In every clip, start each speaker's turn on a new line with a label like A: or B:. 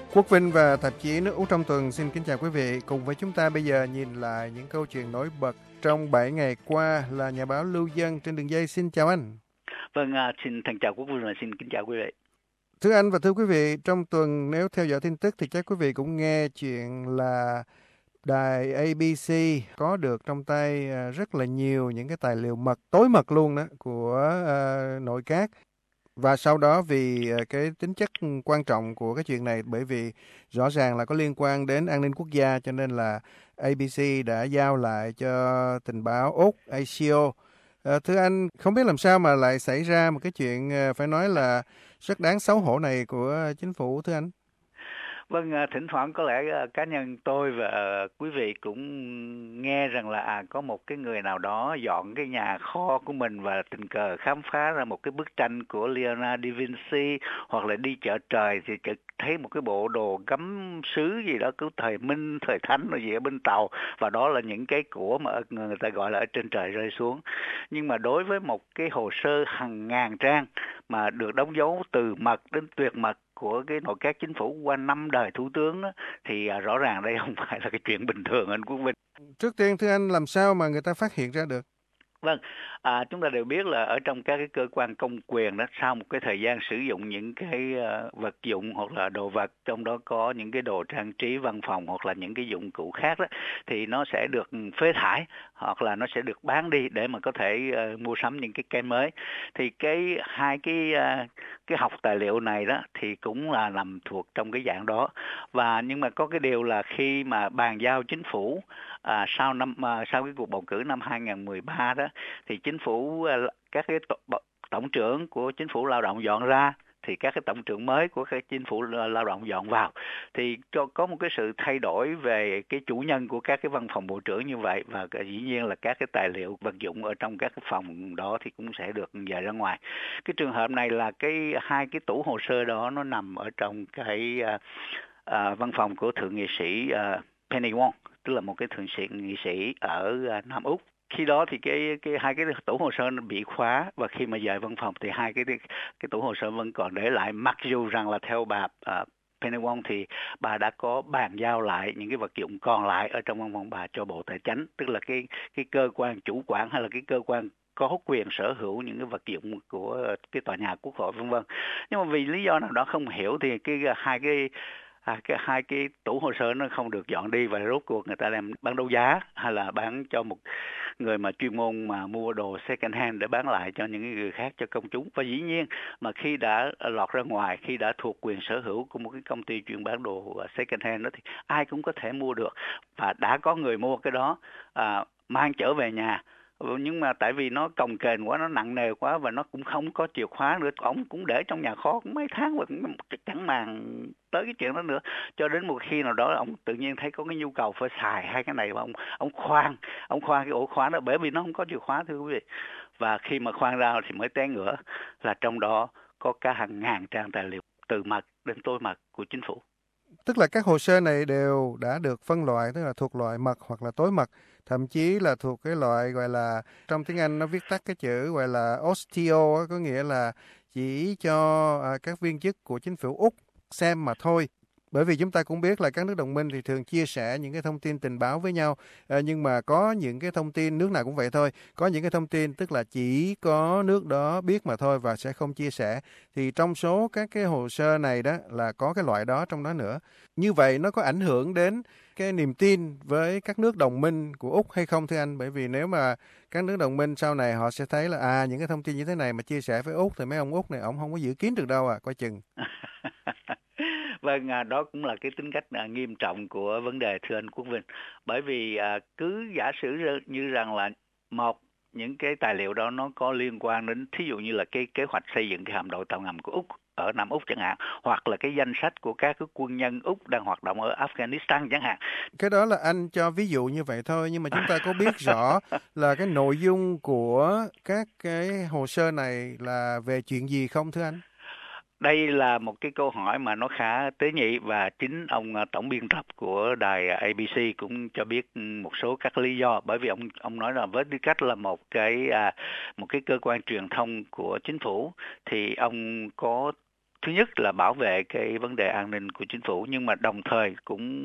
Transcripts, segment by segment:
A: Quốc Vinh và tạp chí Nước Úc trong tuần xin kính chào quý vị. Cùng với chúng ta bây giờ nhìn lại những câu chuyện nổi bật trong 7 ngày qua là nhà báo Lưu Dân trên đường dây. Xin chào anh.
B: Vâng, xin thân chào Quốc Vinh và xin kính chào quý vị.
A: Thưa anh và thưa quý vị, trong tuần nếu theo dõi tin tức thì chắc quý vị cũng nghe chuyện là đài ABC có được trong tay rất là nhiều những cái tài liệu mật, tối mật luôn đó, của nội các. Và sau đó vì cái tính chất quan trọng của cái chuyện này, bởi vì rõ ràng là có liên quan đến an ninh quốc gia, cho nên là ABC đã giao lại cho tình báo Úc, ACO. Thưa anh, không biết làm sao mà lại xảy ra một cái chuyện phải nói là rất đáng xấu hổ này của chính phủ, thưa anh?
B: Vâng, thỉnh thoảng có lẽ cá nhân tôi và quý vị cũng nghe rằng là có một cái người nào đó dọn cái nhà kho của mình và tình cờ khám phá ra một cái bức tranh của Leonardo da Vinci, hoặc là đi chợ trời thì thấy một cái bộ đồ gấm sứ gì đó cứ thời Minh, thời Thánh rồi gì ở bên tàu, và đó là những cái của mà người ta gọi là ở trên trời rơi xuống. Nhưng mà đối với một cái hồ sơ hàng ngàn trang mà được đóng dấu từ mật đến tuyệt mật của cái nội các chính phủ qua 5 đời thủ tướng đó, thì rõ ràng đây không phải là cái chuyện bình thường, anh Quốc Vinh.
A: Trước tiên thưa anh, làm sao mà người ta phát hiện ra được?
B: Vâng, chúng ta đều biết là ở trong các cái cơ quan công quyền đó, sau một cái thời gian sử dụng những cái vật dụng hoặc là đồ vật, trong đó có những cái đồ trang trí văn phòng hoặc là những cái dụng cụ khác đó, thì nó sẽ được phế thải hoặc là nó sẽ được bán đi để mà có thể mua sắm những cái mới. Thì hai cái học tài liệu này đó thì cũng là nằm thuộc trong cái dạng đó. Và nhưng mà có cái điều là khi mà bàn giao chính phủ sau cái cuộc bầu cử năm 2013 đó, thì chính phủ các cái tổng trưởng của chính phủ lao động dọn ra, thì các cái tổng trưởng mới của cái chính phủ lao động dọn vào, thì có một cái sự thay đổi về cái chủ nhân của các cái văn phòng bộ trưởng như vậy, và dĩ nhiên là các cái tài liệu vật dụng ở trong các cái phòng đó thì cũng sẽ được dời ra ngoài. Cái trường hợp này là hai cái tủ hồ sơ đó nó nằm ở trong cái văn phòng của thượng nghị sĩ Penny Wong, tức là một cái thượng nghị sĩ ở Nam Úc. Khi đó thì hai cái tủ hồ sơ nó bị khóa, và khi mà dời văn phòng thì hai cái tủ hồ sơ vẫn còn để lại, mặc dù rằng là theo bà Penny Wong thì bà đã có bàn giao lại những cái vật dụng còn lại ở trong văn phòng bà cho Bộ Tài chánh, tức là cái cơ quan chủ quản hay là cái cơ quan có quyền sở hữu những cái vật dụng của cái tòa nhà Quốc hội vân vân. Nhưng mà vì lý do nào đó không hiểu thì hai cái tủ hồ sơ nó không được dọn đi, và rốt cuộc người ta đem bán đấu giá hay là bán cho một người mà chuyên môn mà mua đồ second hand để bán lại cho những người khác, cho công chúng. Và dĩ nhiên mà khi đã lọt ra ngoài, khi đã thuộc quyền sở hữu của một cái công ty chuyên bán đồ second hand đó, thì ai cũng có thể mua được, và đã có người mua cái đó mang trở về nhà. Nhưng mà tại vì nó cồng kềnh quá, nó nặng nề quá, và nó cũng không có chìa khóa nữa, ông cũng để trong nhà kho cũng mấy tháng và cũng chẳng màng tới cái chuyện đó nữa, cho đến một khi nào đó ông tự nhiên thấy có cái nhu cầu phải xài hai cái này, và ông khoan cái ổ khóa đó, bởi vì nó không có chìa khóa, thưa quý vị. Và khi mà khoan ra thì mới té ngửa là trong đó có cả hàng ngàn trang tài liệu từ mật đến tối mật của chính phủ.
A: Tức là các hồ sơ này đều đã được phân loại, tức là thuộc loại mật hoặc là tối mật, thậm chí là thuộc cái loại gọi là, trong tiếng Anh nó viết tắt cái chữ gọi là OSTO, có nghĩa là chỉ cho các viên chức của chính phủ Úc xem mà thôi. Bởi vì chúng ta cũng biết là các nước đồng minh thì thường chia sẻ những cái thông tin tình báo với nhau, nhưng mà có những cái thông tin, nước nào cũng vậy thôi, có những cái thông tin tức là chỉ có nước đó biết mà thôi và sẽ không chia sẻ. Thì trong số các cái hồ sơ này đó là có cái loại đó trong đó nữa. Như vậy nó có ảnh hưởng đến cái niềm tin với các nước đồng minh của Úc hay không thưa anh? Bởi vì nếu mà các nước đồng minh sau này họ sẽ thấy là những cái thông tin như thế này mà chia sẻ với Úc thì mấy ông Úc này ông không có giữ kín được đâu coi chừng.
B: Vâng, đó cũng là cái tính cách nghiêm trọng của vấn đề, thưa anh Quốc Vinh. Bởi vì cứ giả sử như rằng là những cái tài liệu đó nó có liên quan đến, thí dụ như là cái kế hoạch xây dựng cái hạm đội tàu ngầm của Úc ở Nam Úc chẳng hạn, hoặc là cái danh sách của các cái quân nhân Úc đang hoạt động ở Afghanistan chẳng hạn.
A: Cái đó là anh cho ví dụ như vậy thôi, nhưng mà chúng ta có biết rõ là cái nội dung của các cái hồ sơ này là về chuyện gì không thưa anh?
B: Đây là một cái câu hỏi mà nó khá tế nhị, và chính ông tổng biên tập của đài ABC cũng cho biết một số các lý do. Bởi vì ông nói là với tư cách là một cái cơ quan truyền thông của chính phủ, thì ông có thứ nhất là bảo vệ cái vấn đề an ninh của chính phủ, nhưng mà đồng thời cũng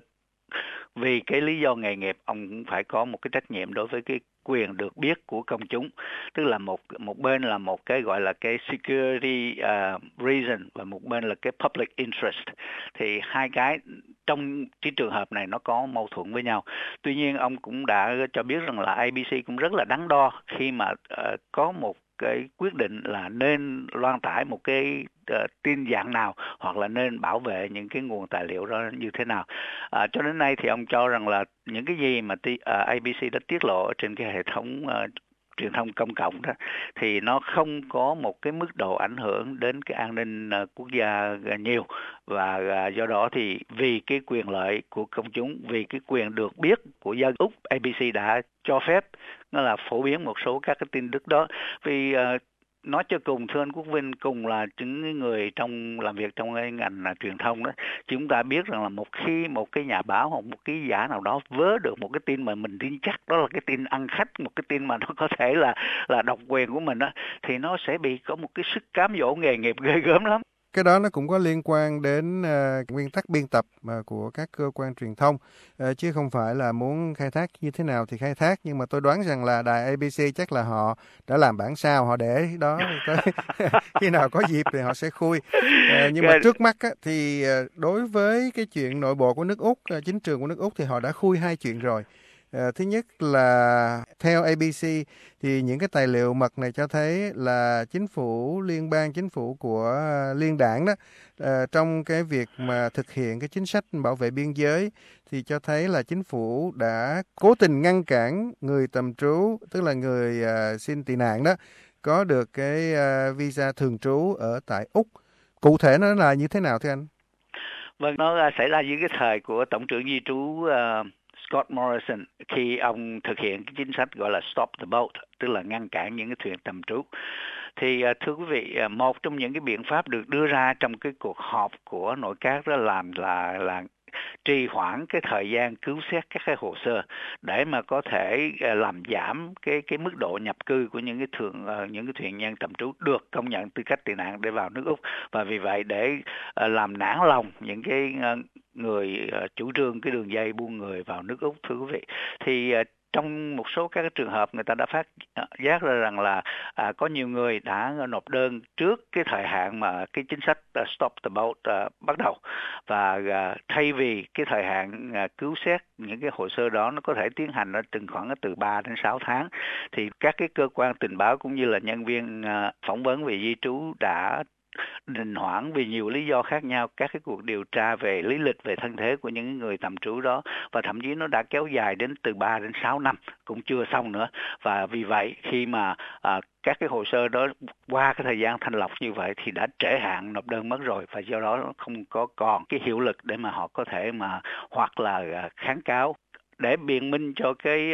B: vì cái lý do nghề nghiệp, ông cũng phải có một cái trách nhiệm đối với cái quyền được biết của công chúng, tức là một bên là một cái gọi là cái security reason và một bên là cái public interest, thì hai cái trong cái trường hợp này nó có mâu thuẫn với nhau. Tuy nhiên ông cũng đã cho biết rằng là ABC cũng rất là đắn đo khi mà có một cái quyết định là nên loan tải một cái tin dạng nào hoặc là nên bảo vệ những cái nguồn tài liệu đó như thế nào. Cho đến nay thì ông cho rằng là những cái gì mà ABC đã tiết lộ trên cái hệ thống truyền thông công cộng đó thì nó không có một cái mức độ ảnh hưởng đến cái an ninh quốc gia nhiều, và do đó thì vì cái quyền lợi của công chúng, vì cái quyền được biết của dân Úc, ABC đã cho phép nó là phổ biến một số các cái tin tức đó. Vì nói cho cùng, thưa anh Quốc Vinh, cùng là những người làm việc trong cái ngành truyền thông đó, chúng ta biết rằng là khi một cái nhà báo hoặc một ký giả nào đó vớ được một cái tin mà mình tin chắc đó là cái tin ăn khách, một cái tin mà nó có thể là độc quyền của mình đó, thì nó sẽ có một cái sức cám dỗ nghề nghiệp ghê gớm lắm.
A: Cái đó nó cũng có liên quan đến nguyên tắc biên tập của các cơ quan truyền thông, chứ không phải là muốn khai thác như thế nào thì khai thác. Nhưng mà tôi đoán rằng là đài ABC chắc là họ đã làm bản sao, họ để đó tới khi nào có dịp thì họ sẽ khui. Nhưng mà trước mắt á, thì đối với cái chuyện nội bộ của nước Úc, chính trường của nước Úc thì họ đã khui hai chuyện rồi. Thứ nhất là theo ABC thì những cái tài liệu mật này cho thấy là chính phủ liên bang, chính phủ của liên đảng đó, trong cái việc mà thực hiện cái chính sách bảo vệ biên giới thì cho thấy là chính phủ đã cố tình ngăn cản người tạm trú, tức là người xin tị nạn đó, có được cái visa thường trú ở tại Úc. Cụ thể nó là như thế nào thưa anh?
B: Vâng, nó xảy ra dưới cái thời của Tổng trưởng di trú Scott Morrison, khi ông thực hiện cái chính sách gọi là Stop the Boat, tức là ngăn cản những cái thuyền tạm trú. Thì thưa quý vị, một trong những cái biện pháp được đưa ra trong cái cuộc họp của nội các đó là trì hoãn cái thời gian cứu xét các cái hồ sơ để mà có thể làm giảm cái mức độ nhập cư của những cái thuyền nhân tạm trú được công nhận tư cách tị nạn để vào nước Úc. Và vì vậy để làm nản lòng những cái người chủ trương cái đường dây buôn người vào nước Úc, thưa quý vị, thì trong một số các trường hợp người ta đã phát giác ra rằng là có nhiều người đã nộp đơn trước cái thời hạn mà cái chính sách Stop the Boat bắt đầu, và thay vì cái thời hạn cứu xét những cái hồ sơ đó nó có thể tiến hành khoảng từ 3 đến 6 tháng, thì các cái cơ quan tình báo cũng như là nhân viên phỏng vấn về di trú đã đình hoãn vì nhiều lý do khác nhau các cái cuộc điều tra về lý lịch, về thân thế của những người tạm trú đó, và thậm chí nó đã kéo dài đến từ 3 đến 6 năm cũng chưa xong nữa. Và vì vậy khi mà các cái hồ sơ đó qua cái thời gian thanh lọc như vậy thì đã trễ hạn nộp đơn mất rồi, và do đó không có còn cái hiệu lực để mà họ có thể mà hoặc là kháng cáo. Để biện minh cho cái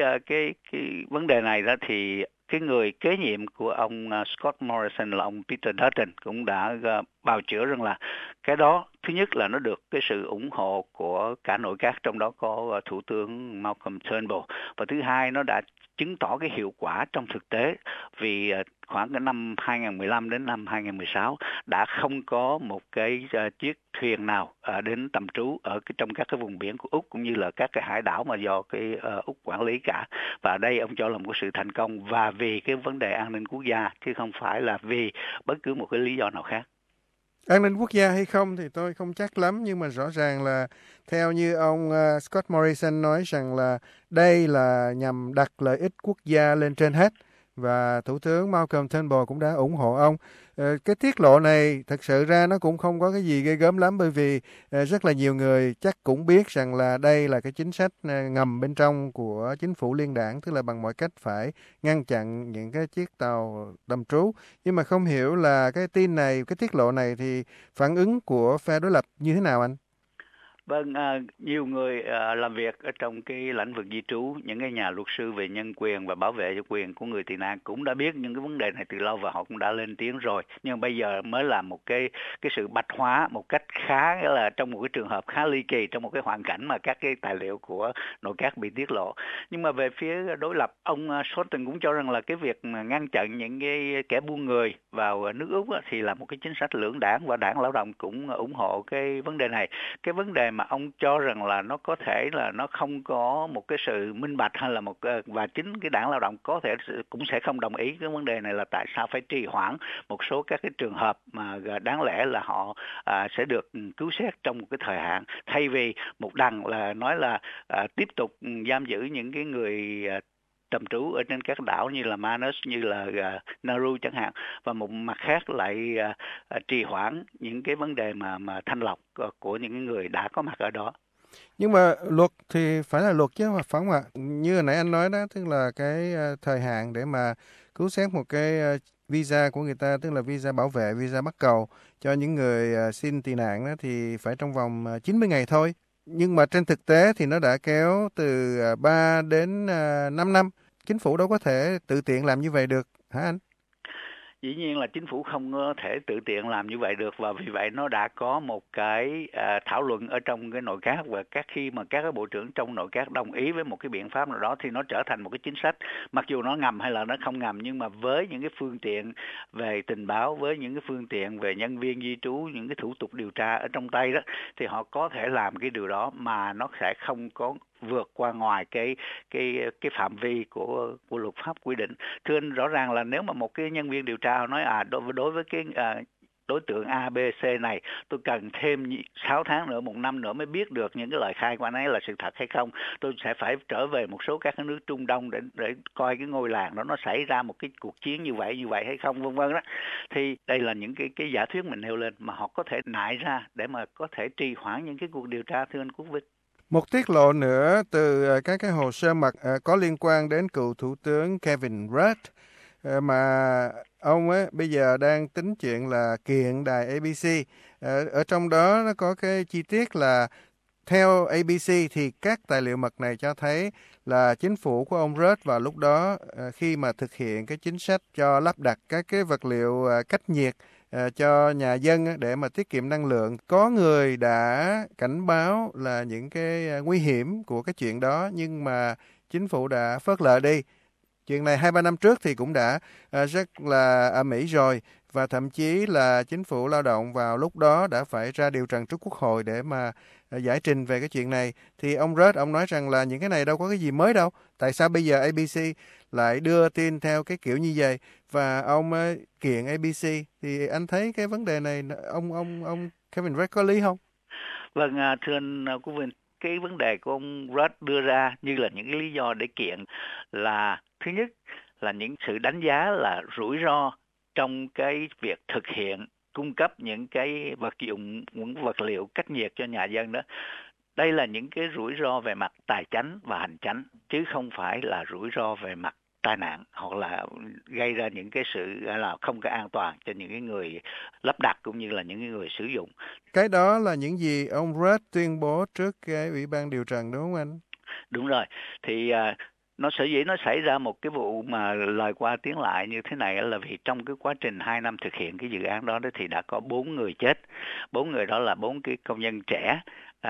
B: vấn đề này đó thì cái người kế nhiệm của ông Scott Morrison là ông Peter Dutton cũng đã bào chữa rằng là cái đó thứ nhất là nó được cái sự ủng hộ của cả nội các, trong đó có Thủ tướng Malcolm Turnbull, và thứ hai nó đã chứng tỏ cái hiệu quả trong thực tế, vì khoảng cái năm 2015 đến năm 2016 đã không có một cái chiếc thuyền nào đến tạm trú ở trong các cái vùng biển của Úc cũng như là các cái hải đảo mà do cái Úc quản lý cả. Và đây ông cho là một sự thành công, và vì cái vấn đề an ninh quốc gia chứ không phải là vì bất cứ một cái lý do nào khác.
A: An ninh quốc gia hay không thì tôi không chắc lắm, nhưng mà rõ ràng là theo như ông Scott Morrison nói rằng là đây là nhằm đặt lợi ích quốc gia lên trên hết, và Thủ tướng Malcolm Turnbull cũng đã ủng hộ ông. Cái tiết lộ này thật sự ra nó cũng không có cái gì ghê gớm lắm, bởi vì rất là nhiều người chắc cũng biết rằng là đây là cái chính sách ngầm bên trong của chính phủ liên đảng, tức là bằng mọi cách phải ngăn chặn những cái chiếc tàu tạm trú. Nhưng mà không hiểu là cái tin này, cái tiết lộ này thì phản ứng của phe đối lập như thế nào anh?
B: Vâng, nhiều người làm việc ở trong cái lĩnh vực di trú, những cái nhà luật sư về nhân quyền và bảo vệ cho quyền của người tị nạn cũng đã biết những cái vấn đề này từ lâu và họ cũng đã lên tiếng rồi. Nhưng bây giờ mới là một cái sự bạch hóa một cách khá là trong một cái trường hợp khá ly kỳ, trong một cái hoàn cảnh mà các cái tài liệu của nội các bị tiết lộ. Nhưng mà về phía đối lập, ông Shorten cũng cho rằng là cái việc mà ngăn chặn những cái kẻ buôn người vào nước Úc thì là một cái chính sách lưỡng đảng, và đảng Lao động cũng ủng hộ cái vấn đề này. Cái vấn đề mà ông cho rằng là nó có thể là nó không có một cái sự minh bạch hay là và chính cái đảng Lao động có thể cũng sẽ không đồng ý cái vấn đề này là tại sao phải trì hoãn một số các cái trường hợp mà đáng lẽ là họ sẽ được cứu xét trong một cái thời hạn, thay vì một đằng là nói là tiếp tục giam giữ những cái người tạm trú ở trên các đảo như là Manus, như là Nauru chẳng hạn, và một mặt khác lại trì hoãn những cái vấn đề mà thanh lọc của những người đã có mặt ở đó.
A: Nhưng mà luật thì phải là luật chứ, mà phải không ạ? Như hồi nãy anh nói đó, tức là cái thời hạn để mà cứu xét một cái visa của người ta, tức là visa bảo vệ, visa bắt cầu cho những người xin tị nạn đó, thì phải trong vòng 90 ngày thôi. Nhưng mà trên thực tế thì nó đã kéo từ 3 đến 5 năm. Chính phủ đâu có thể tự tiện làm như vậy được, hả anh?
B: Dĩ nhiên là chính phủ không có thể tự tiện làm như vậy được, và vì vậy nó đã có một cái thảo luận ở trong cái nội các, và khi mà các cái bộ trưởng trong nội các đồng ý với một cái biện pháp nào đó thì nó trở thành một cái chính sách, mặc dù nó ngầm hay là nó không ngầm, nhưng mà với những cái phương tiện về tình báo, với những cái phương tiện về nhân viên di trú, những cái thủ tục điều tra ở trong tay đó, thì họ có thể làm cái điều đó mà nó sẽ không có vượt qua ngoài cái phạm vi của luật pháp quy định. Thưa anh, rõ ràng là nếu mà một cái nhân viên điều tra nói đối với cái đối tượng A, B, C này, tôi cần thêm 6 tháng nữa, 1 năm nữa mới biết được những cái lời khai của anh ấy là sự thật hay không. Tôi sẽ phải trở về một số các cái nước Trung Đông để coi cái ngôi làng đó nó xảy ra một cái cuộc chiến như vậy hay không, vân vân đó. Thì đây là những cái giả thuyết mình nêu lên mà họ có thể nại ra để mà có thể trì hoãn những cái cuộc điều tra, thưa anh Quốc Vinh.
A: Một tiết lộ nữa từ các cái hồ sơ mật có liên quan đến cựu Thủ tướng Kevin Rudd, mà ông ấy bây giờ đang tính chuyện là kiện đài ABC. Ở trong đó nó có cái chi tiết là theo ABC thì các tài liệu mật này cho thấy là chính phủ của ông Rudd vào lúc đó khi mà thực hiện cái chính sách cho lắp đặt các cái vật liệu cách nhiệt cho nhà dân để mà tiết kiệm năng lượng, có người đã cảnh báo là những cái nguy hiểm của cái chuyện đó, nhưng mà chính phủ đã phớt lờ đi. Chuyện này 2-3 năm trước thì cũng đã rất là ở Mỹ rồi, và thậm chí là chính phủ lao động vào lúc đó đã phải ra điều trần trước Quốc hội để mà giải trình về cái chuyện này. Thì ông Rudd, ông nói rằng là những cái này đâu có cái gì mới đâu. Tại sao bây giờ ABC lại đưa tin theo cái kiểu như vậy và ông kiện ABC? Thì anh thấy cái vấn đề này ông Kevin Rudd có lý không?
B: Vâng, thưa anh Quốc Vinh, cái vấn đề của ông Rudd đưa ra như là những cái lý do để kiện là thứ nhất là những sự đánh giá là rủi ro trong cái việc thực hiện cung cấp những cái những vật liệu cách nhiệt cho nhà dân đó. Đây là những cái rủi ro về mặt tài chánh và hành chánh, chứ không phải là rủi ro về mặt tai nạn hoặc là gây ra những cái sự là không có an toàn cho những cái người lắp đặt cũng như là những cái người sử dụng.
A: Cái đó là những gì ông Rudd tuyên bố trước cái Ủy ban điều trần, đúng không anh?
B: Đúng rồi. Thì nó sở dĩ nó xảy ra một cái vụ mà lời qua tiếng lại như thế này là vì trong cái quá trình 2 năm thực hiện cái dự án đó thì đã có 4 người chết. 4 người đó là 4 cái công nhân trẻ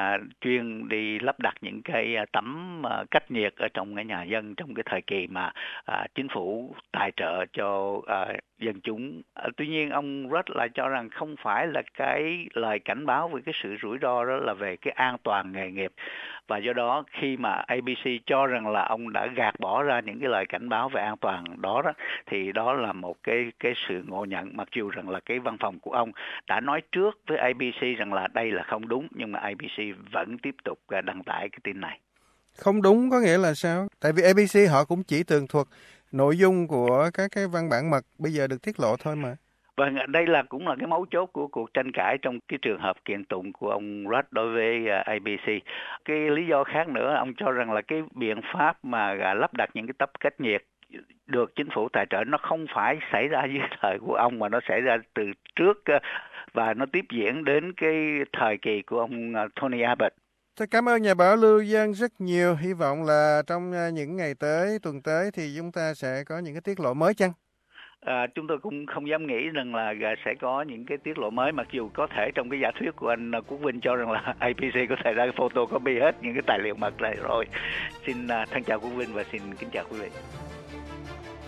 B: chuyên đi lắp đặt những cái tấm cách nhiệt ở trong cái nhà dân trong cái thời kỳ mà chính phủ tài trợ cho dân chúng. Tuy nhiên ông Rudd lại cho rằng không phải là cái lời cảnh báo về cái sự rủi ro đó là về cái an toàn nghề nghiệp, và do đó khi mà ABC cho rằng là ông đã gạt bỏ ra những cái lời cảnh báo về an toàn đó, thì đó là một cái sự ngộ nhận, mặc dù rằng là cái văn phòng của ông đã nói trước với ABC rằng là đây là không đúng, nhưng mà ABC vẫn tiếp tục đăng tải cái tin này.
A: Không đúng có nghĩa là sao? Tại vì ABC họ cũng chỉ tường thuật nội dung của các cái văn bản mật bây giờ được tiết lộ thôi mà.
B: Vâng, đây cũng là cái mấu chốt của cuộc tranh cãi trong cái trường hợp kiện tụng của ông Rudd đối với ABC. Cái lý do khác nữa, ông cho rằng là cái biện pháp mà lắp đặt những cái tấm cách nhiệt được chính phủ tài trợ nó không phải xảy ra dưới thời của ông mà nó xảy ra từ trước, và nó tiếp diễn đến cái thời kỳ của ông Tony Abbott.
A: Tôi cảm ơn nhà báo Lưu Dân rất nhiều. Hy vọng là trong những ngày tới, tuần tới thì chúng ta sẽ có những cái tiết lộ mới chăng?
B: Chúng tôi cũng không dám nghĩ rằng là sẽ có những cái tiết lộ mới, mặc dù có thể trong cái giả thuyết của anh Quốc Vinh cho rằng là APC có thể đã photocopy hết những cái tài liệu mật này rồi. Xin thân chào Quốc Vinh và xin kính chào quý vị.